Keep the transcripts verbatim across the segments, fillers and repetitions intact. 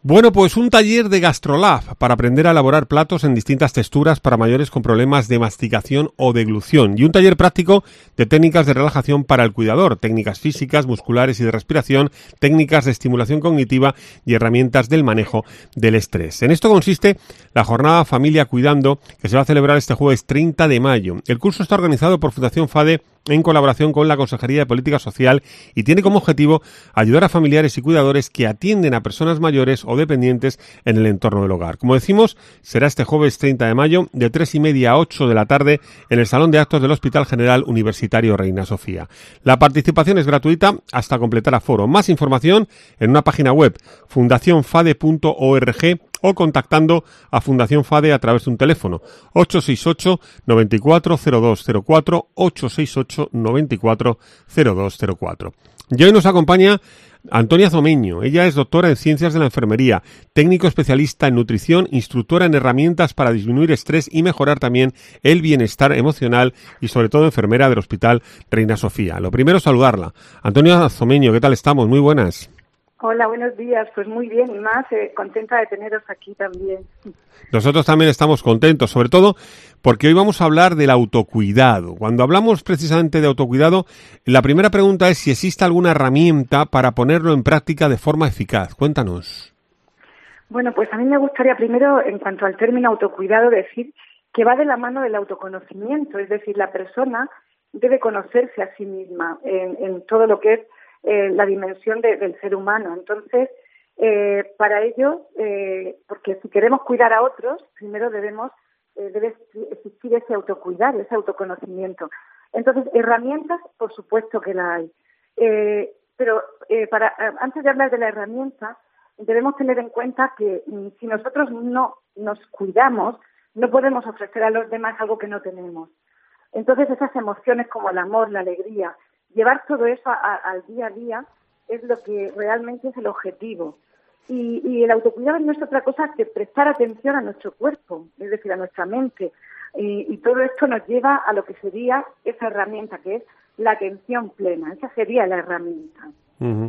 Bueno, pues un taller de GastroLab para aprender a elaborar platos en distintas texturas para mayores con problemas de masticación o deglución. Y un taller práctico de técnicas de relajación para el cuidador, técnicas físicas, musculares y de respiración, técnicas de estimulación cognitiva y herramientas del manejo del estrés. En esto consiste la jornada Familia Cuidando, que se va a celebrar este jueves treinta de mayo. El curso está organizado por Fundación FADE en colaboración con la Consejería de Política Social y tiene como objetivo ayudar a familiares y cuidadores que atienden a personas mayores o dependientes en el entorno del hogar. Como decimos, será este jueves treinta de mayo de tres y media a ocho de la tarde en el Salón de Actos del Hospital General Universitario Reina Sofía. La participación es gratuita hasta completar aforo. Más información en una página web fundación fade punto org o contactando a Fundación FADE a través de un teléfono ocho seis ocho, nueve cuatro cero dos cero cuatro, ocho seis ocho, nueve cuatro cero dos cero cuatro. Y hoy nos acompaña Antonia Zomeño. Ella es doctora en Ciencias de la Enfermería, técnico especialista en nutrición, instructora en herramientas para disminuir estrés y mejorar también el bienestar emocional y sobre todo enfermera del Hospital Reina Sofía. Lo primero, saludarla. Antonia Zomeño, ¿qué tal estamos? Muy buenas. Hola, buenos días. Pues muy bien y más eh, contenta de teneros aquí también. Nosotros también estamos contentos, sobre todo porque hoy vamos a hablar del autocuidado. Cuando hablamos precisamente de autocuidado, la primera pregunta es si existe alguna herramienta para ponerlo en práctica de forma eficaz. Cuéntanos. Bueno, pues a mí me gustaría primero, en cuanto al término autocuidado, decir que va de la mano del autoconocimiento. Es decir, la persona debe conocerse a sí misma en, en todo lo que es Eh, la dimensión de, del ser humano. Entonces, eh, para ello, eh, porque si queremos cuidar a otros, primero debemos eh, debe existir ese autocuidar, ese autoconocimiento. Entonces, herramientas, por supuesto que la hay. Eh, pero eh, para antes de hablar de la herramienta, debemos tener en cuenta que mm, si nosotros no nos cuidamos, no podemos ofrecer a los demás algo que no tenemos. Entonces, esas emociones como el amor, la alegría, llevar todo eso a, a, al día a día es lo que realmente es el objetivo. Y, y el autocuidado no es otra cosa que prestar atención a nuestro cuerpo, es decir, a nuestra mente. Y, y todo esto nos lleva a lo que sería esa herramienta, que es la atención plena. Esa sería la herramienta. Uh-huh.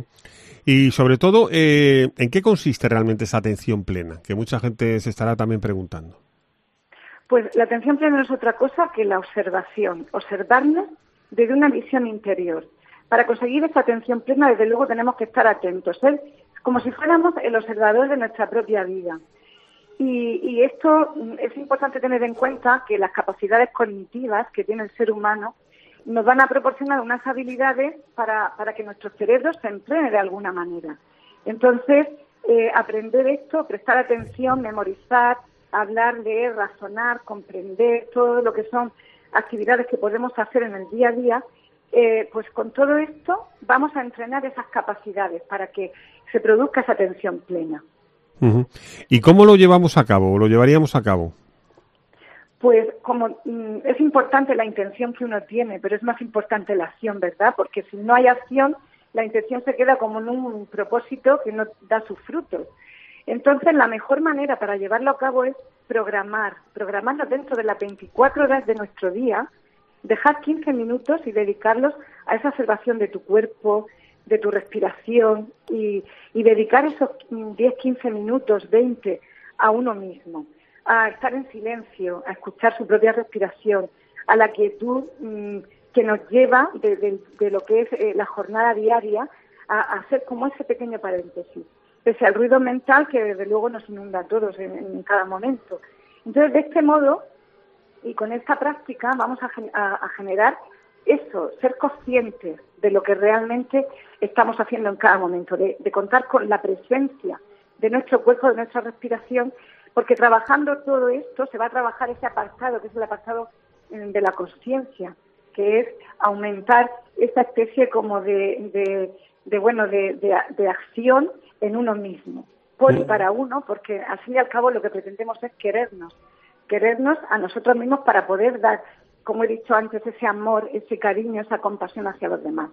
Y sobre todo, eh, ¿en qué consiste realmente esa atención plena? Que mucha gente se estará también preguntando. Pues la atención plena no es otra cosa que la observación. Observarnos desde una visión interior. Para conseguir esa atención plena, desde luego, tenemos que estar atentos, ser como si fuéramos el observador de nuestra propia vida. Y, y esto es importante tener en cuenta que las capacidades cognitivas que tiene el ser humano nos van a proporcionar unas habilidades para, para que nuestro cerebro se entrene de alguna manera. Entonces, eh, aprender esto, prestar atención, memorizar, hablar, leer, razonar, comprender, todo lo que son actividades que podemos hacer en el día a día, eh, pues con todo esto vamos a entrenar esas capacidades para que se produzca esa atención plena. Uh-huh. ¿Y cómo lo llevamos a cabo o lo llevaríamos a cabo? Pues como mm, es importante la intención que uno tiene, pero es más importante la acción, ¿verdad? Porque si no hay acción, la intención se queda como en un propósito que no da sus frutos. Entonces, la mejor manera para llevarlo a cabo es programar, programarlo dentro de las veinticuatro horas de nuestro día, dejar quince minutos y dedicarlos a esa observación de tu cuerpo, de tu respiración y, y dedicar esos diez, quince minutos, veinte a uno mismo, a estar en silencio, a escuchar su propia respiración, a la quietud mmm, que nos lleva de, de, de lo que es eh, la jornada diaria a, a hacer como ese pequeño paréntesis, pese al ruido mental que desde luego nos inunda a todos en, en cada momento. Entonces, de este modo, y con esta práctica, vamos a, a, a generar eso, ser conscientes de lo que realmente estamos haciendo en cada momento, de, de contar con la presencia de nuestro cuerpo, de nuestra respiración, porque trabajando todo esto se va a trabajar ese apartado, que es el apartado de la conciencia, que es aumentar esa especie como de, de, de bueno, de, de, de acción en uno mismo, por y para uno, porque al fin y al cabo lo que pretendemos es querernos, querernos a nosotros mismos para poder dar, como he dicho antes, ese amor, ese cariño, esa compasión hacia los demás.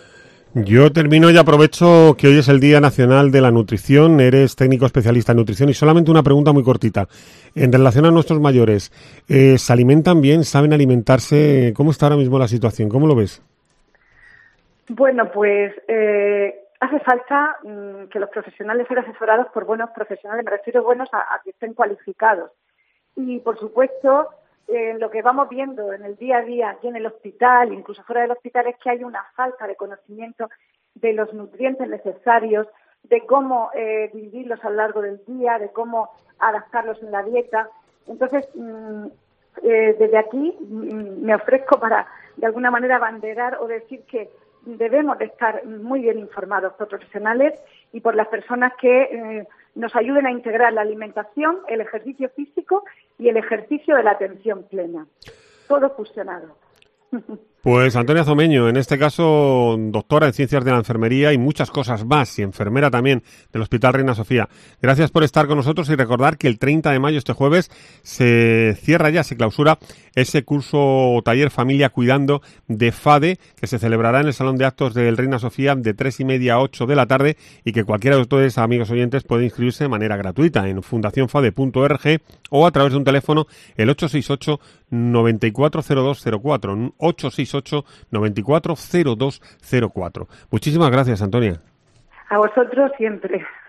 Yo termino y aprovecho que hoy es el Día Nacional de la Nutrición, eres técnico especialista en nutrición y solamente una pregunta muy cortita. En relación a nuestros mayores, eh, ¿se alimentan bien? ¿Saben alimentarse? ¿Cómo está ahora mismo la situación? ¿Cómo lo ves? Bueno, pues eh, hace falta mmm, que los profesionales sean asesorados por buenos profesionales, me refiero buenos a, a que estén cualificados. Y, por supuesto, eh, lo que vamos viendo en el día a día aquí en el hospital, incluso fuera del hospital, es que hay una falta de conocimiento de los nutrientes necesarios, de cómo eh, vivirlos a lo largo del día, de cómo adaptarlos en la dieta. Entonces, mmm, eh, desde aquí mmm, me ofrezco para, de alguna manera, abanderar o decir que debemos de estar muy bien informados por profesionales y por las personas que eh, nos ayuden a integrar la alimentación, el ejercicio físico y el ejercicio de la atención plena. Todo fusionado. Pues Antonia Zomeño, en este caso doctora en Ciencias de la Enfermería y muchas cosas más, y enfermera también del Hospital Reina Sofía. Gracias por estar con nosotros y recordar que el treinta de mayo, este jueves, se cierra ya, se clausura ese curso o taller Familia Cuidando de FADE, que se celebrará en el Salón de Actos del Reina Sofía de tres y media a ocho de la tarde, y que cualquiera de ustedes, amigos oyentes, puede inscribirse de manera gratuita en fundación fade punto org o a través de un teléfono, el ocho seis ocho, noventa y cuatro cero dos cero cuatro, ocho seis ocho, noventa y cuatro cero dos cero cuatro. Muchísimas gracias, Antonia. A vosotros siempre.